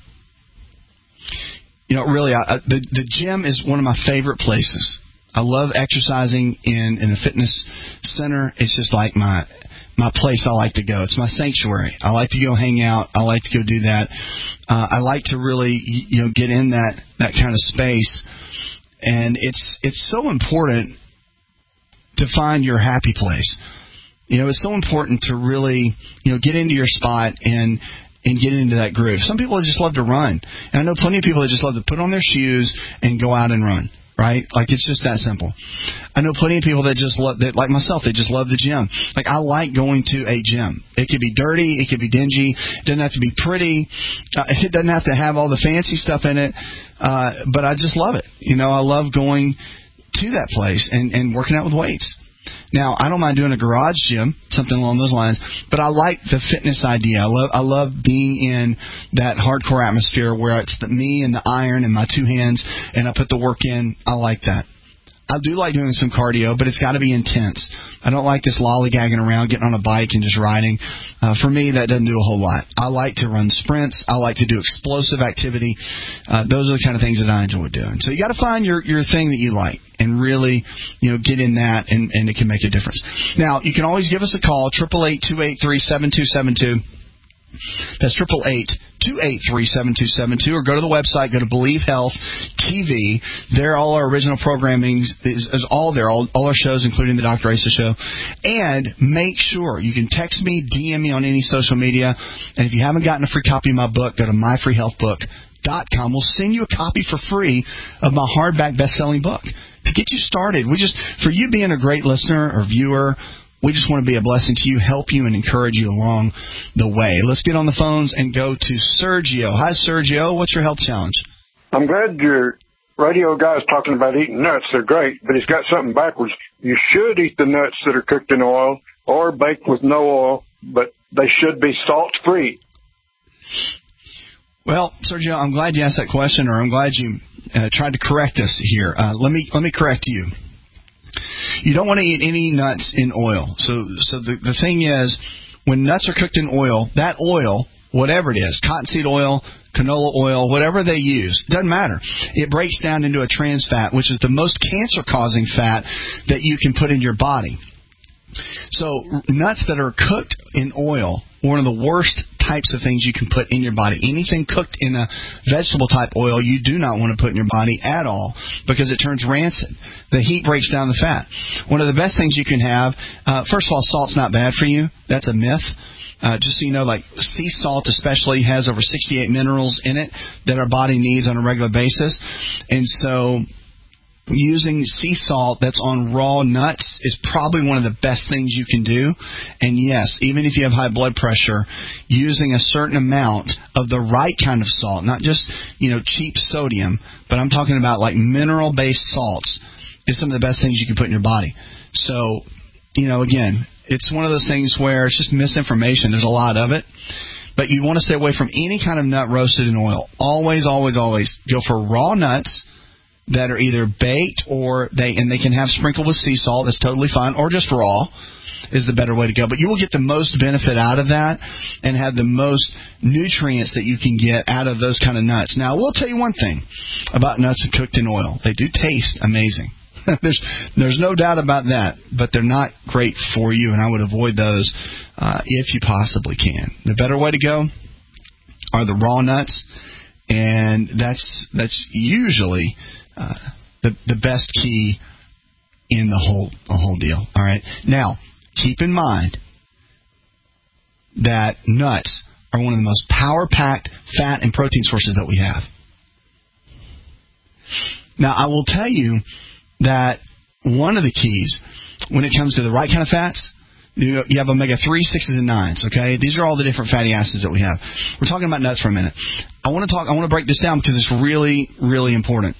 You know, really, I, the, the gym is one of my favorite places. I love exercising in, in a fitness center. It's just like my my place I like to go. It's my sanctuary. I like to go hang out. I like to go do that. Uh, I like to really, you know, get in that, that kind of space. And it's it's so important to find your happy place. You know, it's so important to really, you know, get into your spot and and get into that groove. Some people just love to run. And I know plenty of people that just love to put on their shoes and go out and run. Right? Like, it's just that simple. I know plenty of people that just love, that, like myself, they just love the gym. Like, I like going to a gym. It could be dirty. It could be dingy. It doesn't have to be pretty. Uh, it doesn't have to have all the fancy stuff in it. Uh, but I just love it. You know, I love going to that place and, and working out with weights. Now, I don't mind doing a garage gym, something along those lines, but I like the fitness idea. I love I love being in that hardcore atmosphere where it's the, me and the iron and my two hands, and I put the work in. I like that. I do like doing some cardio, but it's got to be intense. I don't like this lollygagging around, getting on a bike and just riding. Uh, for me, that doesn't do a whole lot. I like to run sprints. I like to do explosive activity. Uh, those are the kind of things that I enjoy doing. So you got to find your, your thing that you like and really, you know, get in that, and, and it can make a difference. Now, you can always give us a call, eight eight eight, two eight three, seven two seven two. That's eight eight eight, two eight three, seven two seven two, or go to the website, go to Believe Health T V. There, all our original programming is, is all there, all, all our shows, including the Doctor Asa Show. And make sure you can text me, D M me on any social media. And if you haven't gotten a free copy of my book, go to my free health book dot com will send you a copy for free of my hardback best-selling book to get you started. We just, for you being a great listener or viewer, we just want to be a blessing to you, help you, and encourage you along the way. Let's get on the phones and go to Sergio. Hi, Sergio. What's your health challenge? I'm glad your radio guy's talking about eating nuts. They're great, but he's got something backwards. You should eat the nuts that are cooked in oil or baked with no oil, but they should be salt-free. Well, Sergio, I'm glad you asked that question, or I'm glad you uh, tried to correct us here. Uh, let me let me correct you. You don't want to eat any nuts in oil. So so the, the thing is, when nuts are cooked in oil, that oil, whatever it is, cottonseed oil, canola oil, whatever they use, doesn't matter. It breaks down into a trans fat, which is the most cancer-causing fat that you can put in your body. So nuts that are cooked in oil, one of the worst types of things you can put in your body. Anything cooked in a vegetable-type oil, you do not want to put in your body at all because it turns rancid. The heat breaks down the fat. One of the best things you can have, uh, first of all, salt's not bad for you. That's a myth. Uh, just so you know, like sea salt especially has over sixty-eight minerals in it that our body needs on a regular basis. And so using sea salt that's on raw nuts is probably one of the best things you can do. And yes, even if you have high blood pressure, using a certain amount of the right kind of salt, not just, you know, cheap sodium, but I'm talking about like mineral-based salts, is some of the best things you can put in your body. So, you know, again, it's one of those things where it's just misinformation. There's a lot of it. But you want to stay away from any kind of nut roasted in oil. Always, always, always go for raw nuts that are either baked or they, and they can have sprinkled with sea salt. That's totally fine. Or just raw is the better way to go. But you will get the most benefit out of that and have the most nutrients that you can get out of those kind of nuts. Now, I will tell you one thing about nuts cooked in oil. They do taste amazing. there's there's no doubt about that. But they're not great for you, and I would avoid those uh, if you possibly can. The better way to go are the raw nuts, and that's that's usually Uh, the the best key in the whole the whole deal. All right. Now, keep in mind that nuts are one of the most power-packed fat and protein sources that we have. Now, I will tell you that one of the keys when it comes to the right kind of fats, you have omega three, sixes, and nines, okay? These are all the different fatty acids that we have. We're talking about nuts for a minute. I want to talk. I want to break this down because it's really, really important.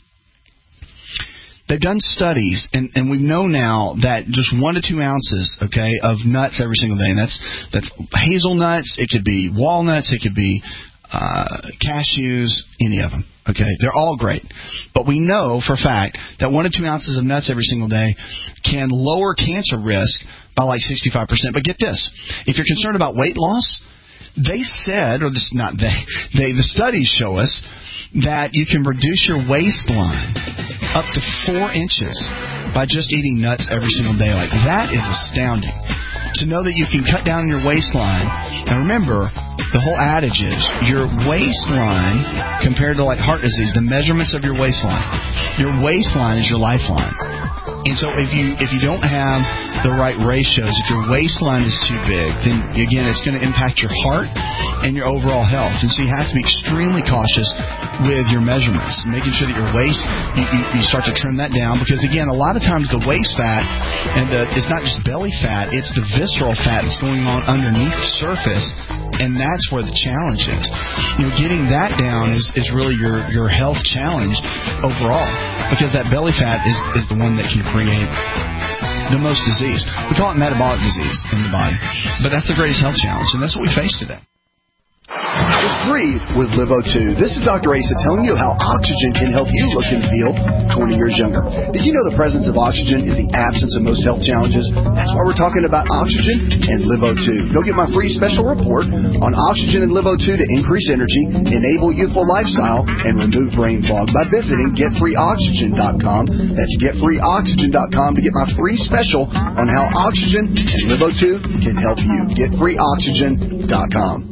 They've done studies, and, and we know now that just one to two ounces, okay, of nuts every single day, and that's that's hazelnuts, it could be walnuts, it could be uh, cashews, any of them, okay? They're all great. But we know for a fact that one to two ounces of nuts every single day can lower cancer risk by like sixty-five percent. But get this, if you're concerned about weight loss, they said, or this not they, they the studies show us that you can reduce your waistline up to four inches by just eating nuts every single day. Like, that is astounding. To know that you can cut down your waistline. And remember, the whole adage is your waistline compared to like heart disease, the measurements of your waistline. Your waistline is your lifeline. And so if you if you don't have the right ratios, if your waistline is too big, then again, it's going to impact your heart and your overall health. And so you have to be extremely cautious with your measurements, making sure that your waist, you, you, you start to trim that down. Because again, a lot of times the waist fat, and the, it's not just belly fat, it's the visceral fat that's going on underneath the surface. And that's where the challenge is. You know, getting that down is, is really your, your health challenge overall. Because that belly fat is, is the one that can create the most disease. We call it metabolic disease in the body. But that's the greatest health challenge, and that's what we face today. Just breathe with Livo two. This is Doctor Asa telling you how oxygen can help you look and feel twenty years younger. Did you know the presence of oxygen is the absence of most health challenges? That's why we're talking about oxygen and Livo two. Go get my free special report on oxygen and Livo two to increase energy, enable youthful lifestyle, and remove brain fog by visiting get free oxygen dot com. That's get free oxygen dot com to get my free special on how oxygen and Livo two can help you. get free oxygen dot com.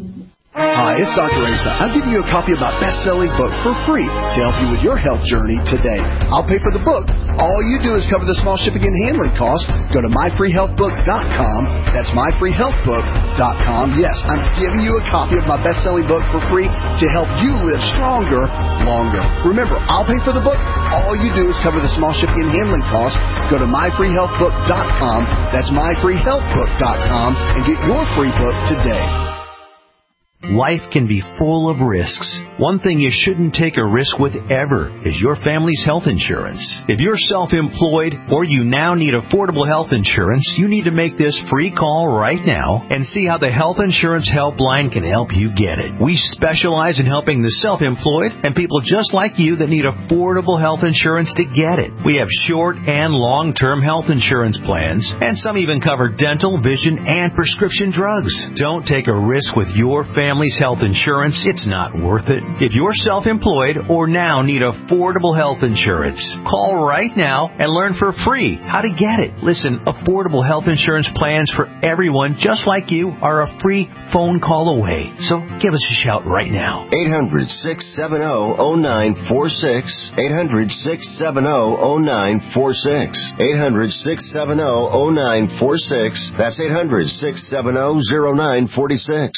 Hi, it's Doctor Asa. I'm giving you a copy of my best-selling book for free to help you with your health journey today. I'll pay for the book. All you do is cover the small shipping and handling costs. Go to my free health book dot com. That's my free health book dot com. Yes, I'm giving you a copy of my best-selling book for free to help you live stronger, longer. Remember, I'll pay for the book. All you do is cover the small shipping and handling costs. Go to my free health book dot com. That's my free health book dot com and get your free book today. Life can be full of risks. One thing you shouldn't take a risk with ever is your family's health insurance. If you're self-employed or you now need affordable health insurance, you need to make this free call right now and see how the Health Insurance Helpline can help you get it. We specialize in helping the self-employed and people just like you that need affordable health insurance to get it. We have short and long-term health insurance plans, and some even cover dental, vision, and prescription drugs. Don't take a risk with your family. Family's health insurance, it's not worth it. If you're self-employed or now need affordable health insurance, call right now and learn for free how to get it. Listen, affordable health insurance plans for everyone just like you are a free phone call away. So give us a shout right now. eight hundred, six seven zero, zero nine four six. eight hundred, six seven zero, zero nine four six. eight hundred, six seven zero, zero nine four six. That's eight hundred, six seven zero, zero nine four six.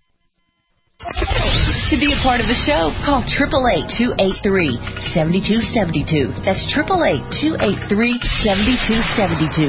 To be a part of the show, call eight eight eight, two eight three, seven two seven two. That's eight eight eight, two eight three, seven two seven two.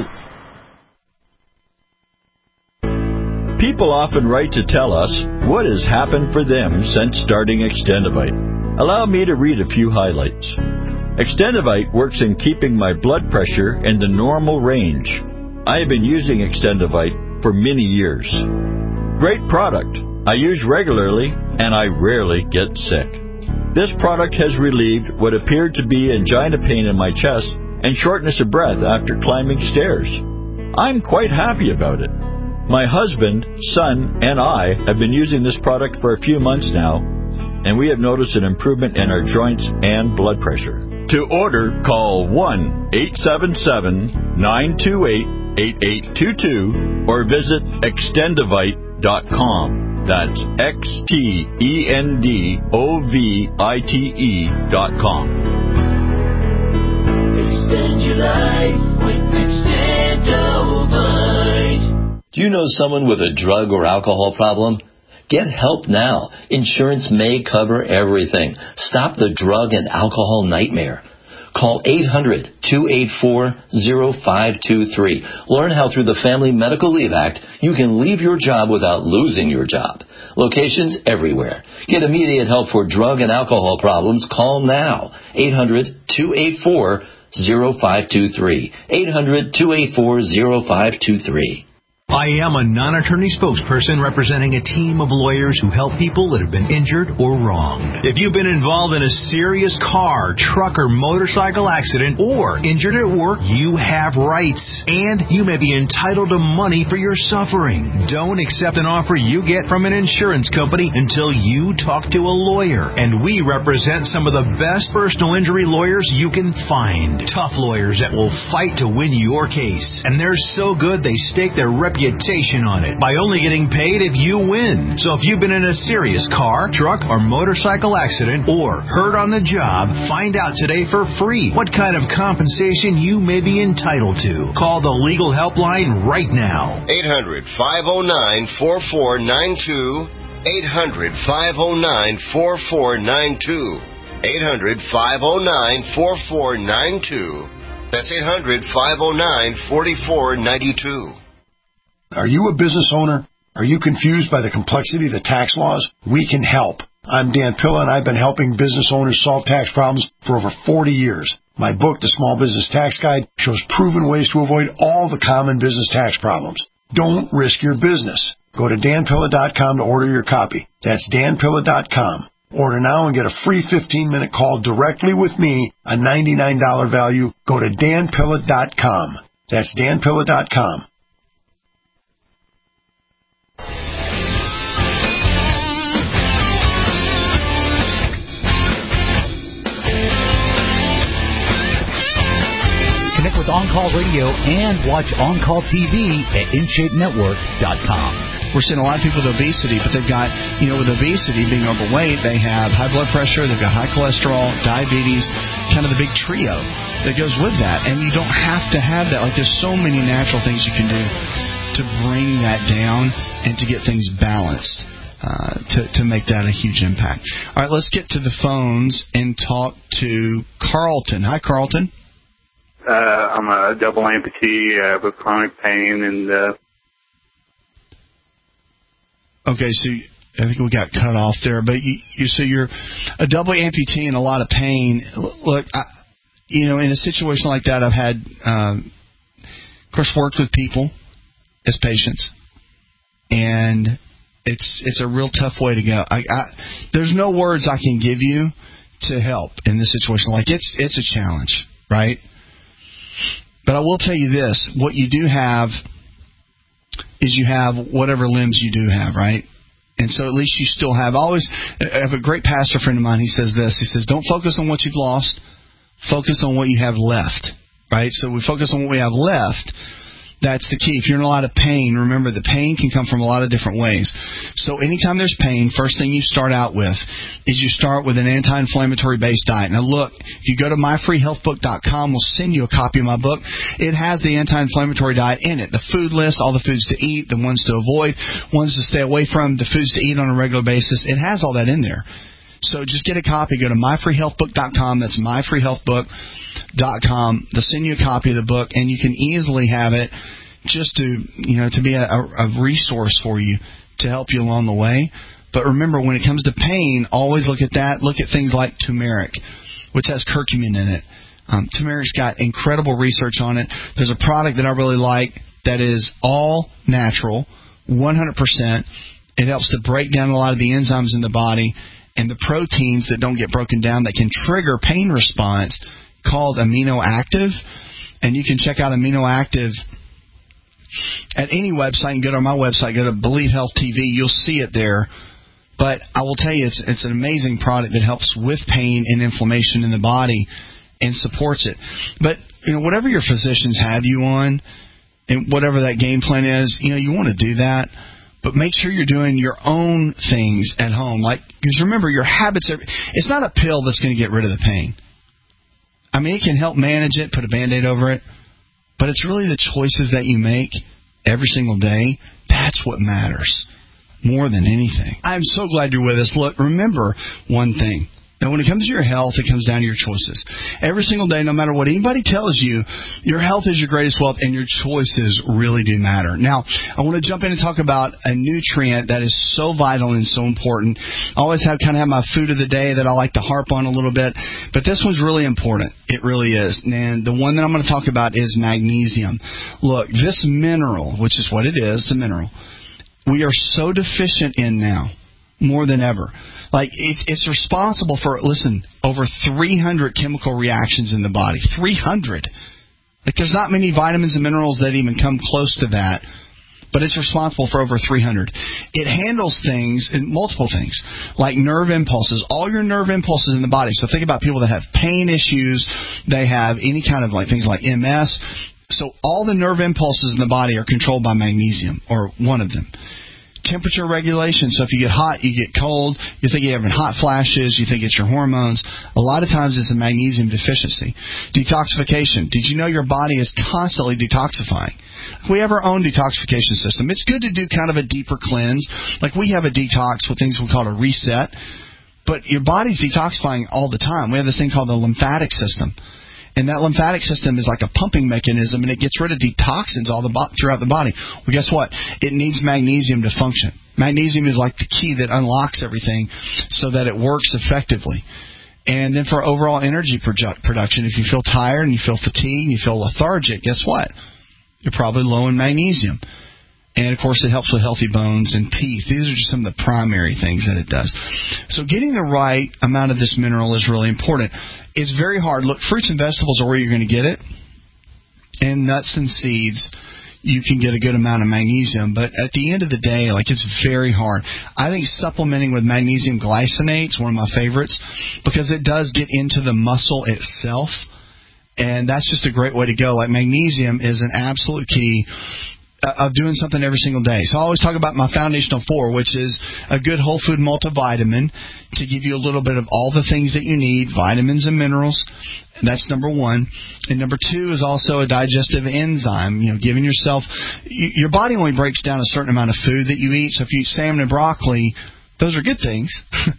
People often write to tell us what has happened for them since starting Extendivite. Allow me to read a few highlights. Extendivite works in keeping my blood pressure in the normal range. I have been using Extendivite for many years. Great product. I use regularly, and I rarely get sick. This product has relieved what appeared to be angina pain in my chest and shortness of breath after climbing stairs. I'm quite happy about it. My husband, son, and I have been using this product for a few months now, and we have noticed an improvement in our joints and blood pressure. To order, call one eight seven seven, nine two eight, eight eight two two or visit extendivite dot com. That's X T E N D O V I T E dot com. Extend your life with Extendivite. Do you know someone with a drug or alcohol problem? Get help now. Insurance may cover everything. Stop the drug and alcohol nightmare. Call eight hundred, two eight four, zero five two three. Learn how through the Family Medical Leave Act you can leave your job without losing your job. Locations everywhere. Get immediate help for drug and alcohol problems. Call now. eight hundred, two eight four, zero five two three. eight hundred, two eight four, zero five two three. I am a non-attorney spokesperson representing a team of lawyers who help people that have been injured or wronged. If you've been involved in a serious car, truck, or motorcycle accident or injured at work, you have rights, and you may be entitled to money for your suffering. Don't accept an offer you get from an insurance company until you talk to a lawyer, and we represent some of the best personal injury lawyers you can find. Tough lawyers that will fight to win your case, and they're so good they stake their reputation reputation on it by only getting paid if you win. So if you've been in a serious car, truck, or motorcycle accident or hurt on the job, find out today for free what kind of compensation you may be entitled to. Call the Legal Helpline right now. eight hundred, five oh nine, four four nine two. eight hundred, five oh nine, four four nine two. eight hundred, five oh nine, four four nine two. That's eight hundred, five oh nine, four four nine two. Are you a business owner? Are you confused by the complexity of the tax laws? We can help. I'm Dan Pilla, and I've been helping business owners solve tax problems for over forty years. My book, The Small Business Tax Guide, shows proven ways to avoid all the common business tax problems. Don't risk your business. Go to dan pilla dot com to order your copy. That's dan pilla dot com. Order now and get a free fifteen-minute call directly with me, a ninety-nine dollars value. Go to dan pilla dot com. That's dan pilla dot com. Connect with On Call Radio and watch On Call T V at in shape network dot com. we're seeing a lot of people with obesity, but they've got, you know, with obesity, being overweight, they have high blood pressure, they've got high cholesterol, diabetes, kind of the big trio that goes with that. And you don't have to have that. Like, there's so many natural things you can do to bring that down and to get things balanced, uh, to, to make that a huge impact. All right, let's get to the phones and talk to Carlton. Hi, Carlton. Uh, I'm a double amputee uh, with chronic pain, and uh... okay, so I think we got cut off there. But you, you so you're a double amputee in a lot of pain. Look, I, you know, in a situation like that, I've had, um, of course, worked with people as patients, and it's it's a real tough way to go. I, I, there's no words I can give you to help in this situation. Like, it's it's a challenge, right? But I will tell you this, what you do have is you have whatever limbs you do have, right? And so at least you still have, always, I have a great pastor friend of mine, he says this, he says, don't focus on what you've lost, focus on what you have left, right? So we focus on what we have left. That's the key. If you're in a lot of pain, remember the pain can come from a lot of different ways. So anytime there's pain, first thing you start out with is you start with an anti-inflammatory based diet. Now look, if you go to my free health book dot com, we'll send you a copy of my book. It has the anti-inflammatory diet in it. The food list, all the foods to eat, the ones to avoid, ones to stay away from, the foods to eat on a regular basis. It has all that in there. So just get a copy. Go to my free health book dot com. That's my free health book dot com. They'll send you a copy of the book, and you can easily have it just to, you know, to be a, a resource for you to help you along the way. But remember, when it comes to pain, always look at that. Look at things like turmeric, which has curcumin in it. Um, turmeric's got incredible research on it. There's a product that I really like that is all natural, one hundred percent. It helps to break down a lot of the enzymes in the body and the proteins that don't get broken down that can trigger pain response, called Amino Active. And you can check out Amino Active at any website. You can go to my website, go to Believe Health T V. You'll see it there. But I will tell you, it's it's an amazing product that helps with pain and inflammation in the body and supports it. But, you know, whatever your physicians have you on and whatever that game plan is, you know, you want to do that. But make sure you're doing your own things at home. Like, because remember, your habits are, it's not a pill that's going to get rid of the pain. I mean, it can help manage it, put a Band-Aid over it. But it's really the choices that you make every single day. That's what matters more than anything. I'm so glad you're with us. Look, remember one thing. That when it comes to your health, it comes down to your choices. Every single day, no matter what anybody tells you, your health is your greatest wealth, and your choices really do matter. Now, I want to jump in and talk about a nutrient that is so vital and so important. I always have kind of have my food of the day that I like to harp on a little bit, but this one's really important. It really is. And the one that I'm going to talk about is magnesium. Look, this mineral, which is what it is, the mineral, we are so deficient in now, more than ever. Like, it, it's responsible for, listen, over three hundred chemical reactions in the body. three hundred. Like, there's not many vitamins and minerals that even come close to that, but it's responsible for over three hundred. It handles things, multiple things, like nerve impulses, all your nerve impulses in the body. So think about people that have pain issues, they have any kind of, like, things like M S. So all the nerve impulses in the body are controlled by magnesium, or one of them. Temperature regulation. So if you get hot, you get cold, you think you're having hot flashes, you think it's your hormones. A lot of times it's a magnesium deficiency. Detoxification. Did you know your body is constantly detoxifying? We have our own detoxification system. It's good to do kind of a deeper cleanse. Like, we have a detox with things we call a reset. But your body's detoxifying all the time. We have this thing called the lymphatic system. And that lymphatic system is like a pumping mechanism, and it gets rid of the toxins all the bo- throughout the body. Well, guess what? It needs magnesium to function. Magnesium is like the key that unlocks everything so that it works effectively. And then for overall energy produ- production, if you feel tired and you feel fatigued and you feel lethargic, guess what? You're probably low in magnesium. And, of course, it helps with healthy bones and teeth. These are just some of the primary things that it does. So getting the right amount of this mineral is really important. It's very hard. Look, fruits and vegetables are where you're going to get it. And nuts and seeds, you can get a good amount of magnesium. But at the end of the day, like, it's very hard. I think supplementing with magnesium glycinate is one of my favorites because it does get into the muscle itself. And that's just a great way to go. Like, magnesium is an absolute key. of doing something every single day. So I always talk about my foundational four, which is a good whole food multivitamin to give you a little bit of all the things that you need, vitamins and minerals. That's number one. And number two is also a digestive enzyme, you know, giving yourself, your body only breaks down a certain amount of food that you eat. So if you eat salmon and broccoli, those are good things.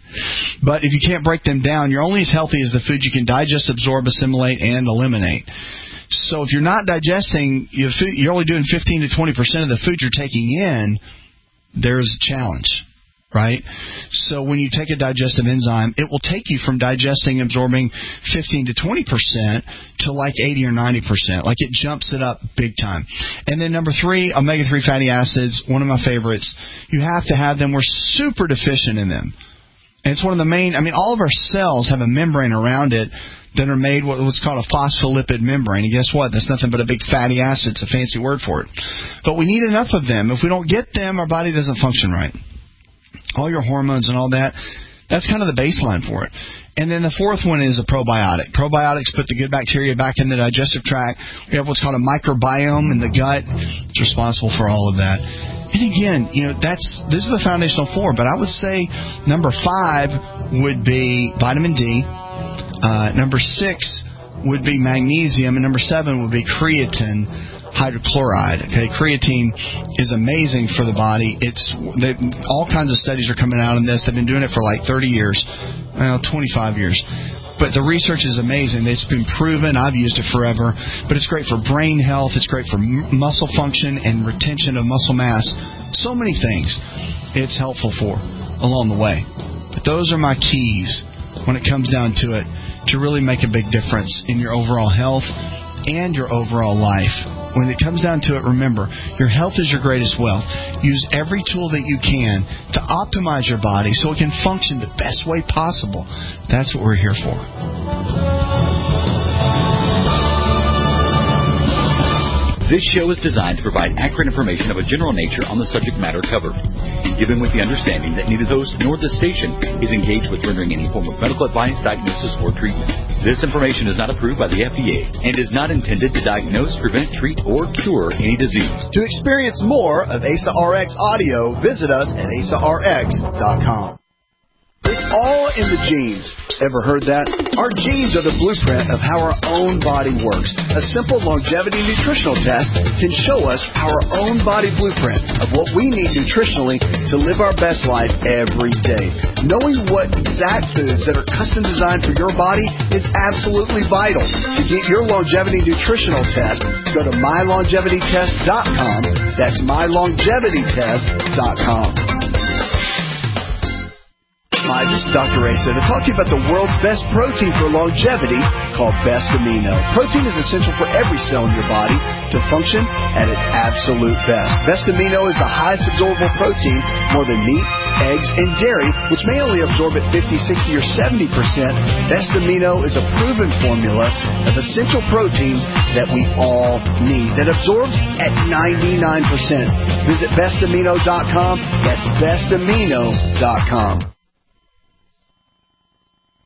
But if you can't break them down, you're only as healthy as the food you can digest, absorb, assimilate, and eliminate. So if you're not digesting, you're only doing fifteen to twenty percent of the food you're taking in, there's a challenge, right? So when you take a digestive enzyme, it will take you from digesting, absorbing fifteen to twenty percent to like eighty or ninety percent. Like it jumps it up big time. And then number three, omega three fatty acids, one of my favorites. You have to have them. We're super deficient in them. And it's one of the main, I mean, all of our cells have a membrane around it that are made what's called a phospholipid membrane. And guess what? That's nothing but a big fatty acid. It's a fancy word for it. But we need enough of them. If we don't get them, our body doesn't function right. All your hormones and all that, that's kind of the baseline for it. And then the fourth one is a probiotic. Probiotics put the good bacteria back in the digestive tract. We have what's called a microbiome in the gut. It's responsible for all of that. And again, you know, that's these are the foundational four. But I would say number five would be vitamin D. Uh, number six would be magnesium, and number seven would be creatine hydrochloride. Okay, creatine is amazing for the body. It's they, all kinds of studies are coming out on this. They've been doing it for like thirty years, well, twenty-five years. But the research is amazing. It's been proven. I've used it forever. But it's great for brain health. It's great for m- muscle function and retention of muscle mass. So many things it's helpful for along the way. But those are my keys when it comes down to it to really make a big difference in your overall health and your overall life. When it comes down to it, remember, your health is your greatest wealth. Use every tool that you can to optimize your body so it can function the best way possible. That's what we're here for. This show is designed to provide accurate information of a general nature on the subject matter covered, given with the understanding that neither host nor the station is engaged with rendering any form of medical advice, diagnosis, or treatment. This information is not approved by the F D A and is not intended to diagnose, prevent, treat, or cure any disease. To experience more of A S A R X audio, visit us at A S A R X dot com. It's all in the genes. Ever heard that? Our genes are the blueprint of how our own body works. A simple longevity nutritional test can show us our own body blueprint of what we need nutritionally to live our best life every day. Knowing what exact foods that are custom designed for your body is absolutely vital. To get your longevity nutritional test, go to my longevity test dot com. That's my longevity test dot com. Hi, this is Doctor Asa to talk to you about the world's best protein for longevity called Best Amino. Protein is essential for every cell in your body to function at its absolute best. Best Amino is the highest absorbable protein, more than meat, eggs, and dairy, which may only absorb at fifty, sixty, or seventy percent. Best Amino is a proven formula of essential proteins that we all need that absorbs at ninety-nine percent. Visit best amino dot com. That's best amino dot com.